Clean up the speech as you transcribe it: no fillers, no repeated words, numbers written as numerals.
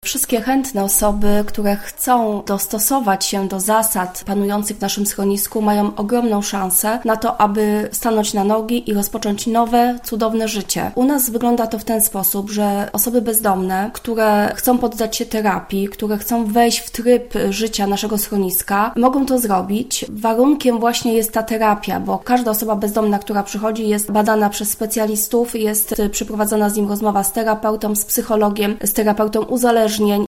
wszystkie chętne osoby, które chcą dostosować się do zasad panujących w naszym schronisku, mają ogromną szansę na to, aby stanąć na nogi i rozpocząć nowe, cudowne życie. U nas wygląda to w ten sposób, że osoby bezdomne, które chcą poddać się terapii, które chcą wejść w tryb życia naszego schroniska, mogą to zrobić. Warunkiem właśnie jest ta terapia, bo każda osoba bezdomna, która przychodzi, jest badana przez specjalistów, jest przeprowadzana z nim rozmowa z terapeutą, z psychologiem, z terapeutą uzależnień.